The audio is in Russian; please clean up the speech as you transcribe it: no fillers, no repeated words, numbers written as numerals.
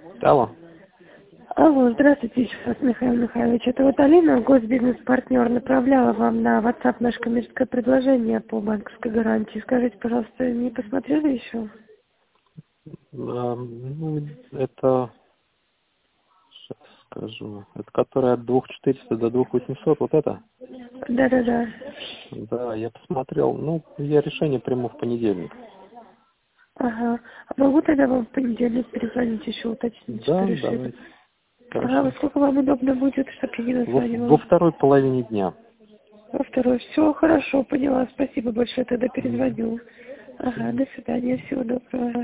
Алло. Алло, здравствуйте еще раз, Михаил Михайлович. Это вот Алина, госбизнес-партнер, направляла вам на WhatsApp наше коммерческое предложение по банковской гарантии. Скажите, пожалуйста, не посмотрели еще? Ну, это, сейчас скажу, это которая от 2400 до 2800, вот это? Да-да-да. Да, я посмотрел. Ну, я решение приму в понедельник. Ага. А могу тогда вам в понедельник перезвонить еще, уточнить, что Да, решили? давайте. Ага, во Хорошо. сколько вам удобно будет, чтобы я не Во названивала? второй половине дня. Во второй. Все, хорошо, поняла. Спасибо большое, тогда Мгм. перезвоню. Ага, Всё. до свидания, всего доброго.